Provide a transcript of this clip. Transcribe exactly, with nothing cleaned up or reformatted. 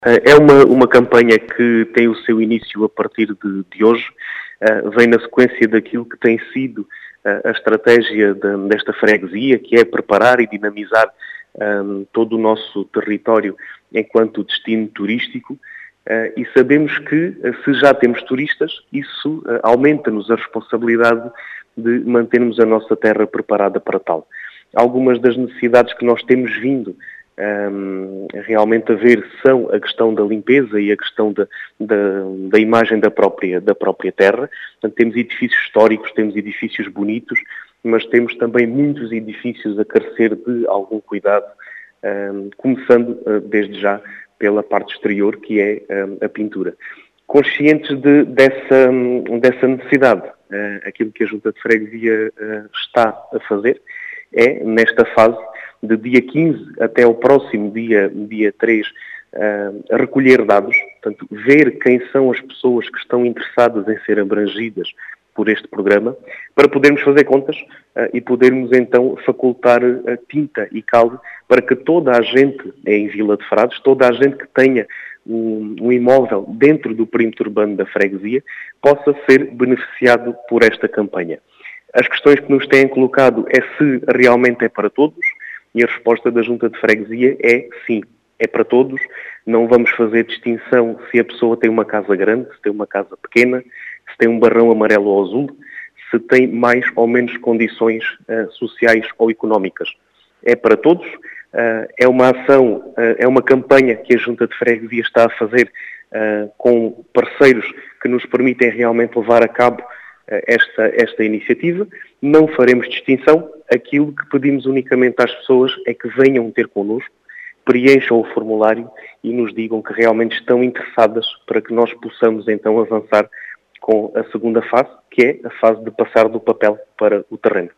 É uma, uma campanha que tem o seu início a partir de, de hoje, uh, vem na sequência daquilo que tem sido uh, a estratégia de, desta freguesia, que é preparar e dinamizar um, todo o nosso território enquanto destino turístico, uh, e sabemos que, uh, se já temos turistas, isso uh, aumenta-nos a responsabilidade de mantermos a nossa terra preparada para tal. Algumas das necessidades que nós temos vindo Um, realmente a ver são a questão da limpeza e a questão da, da, da imagem da própria, da própria terra. Portanto, temos edifícios históricos, temos edifícios bonitos, mas temos também muitos edifícios a carecer de algum cuidado, um, começando uh, desde já pela parte exterior, que é um, a pintura. Conscientes de, dessa, um, dessa necessidade, uh, aquilo que a Junta de Freguesia uh, está a fazer é, nesta fase, de dia quinze até o próximo dia, dia três, uh, recolher dados, portanto, ver quem são as pessoas que estão interessadas em ser abrangidas por este programa, para podermos fazer contas uh, e podermos então facultar uh, tinta e cal para que toda a gente em Vila de Frades, toda a gente que tenha um, um imóvel dentro do perímetro urbano da freguesia, possa ser beneficiado por esta campanha. As questões que nos têm colocado é se realmente é para todos. E a resposta da Junta de Freguesia é sim, é para todos. Não vamos fazer distinção se a pessoa tem uma casa grande, se tem uma casa pequena, se tem um barrão amarelo ou azul, se tem mais ou menos condições uh, sociais ou económicas. É para todos. Uh, é uma ação, uh, é uma campanha que a Junta de Freguesia está a fazer uh, com parceiros que nos permitem realmente levar a cabo Esta, esta iniciativa. Não faremos distinção. Aquilo que pedimos unicamente às pessoas é que venham ter connosco, preencham o formulário e nos digam que realmente estão interessadas para que nós possamos então avançar com a segunda fase, que é a fase de passar do papel para o terreno.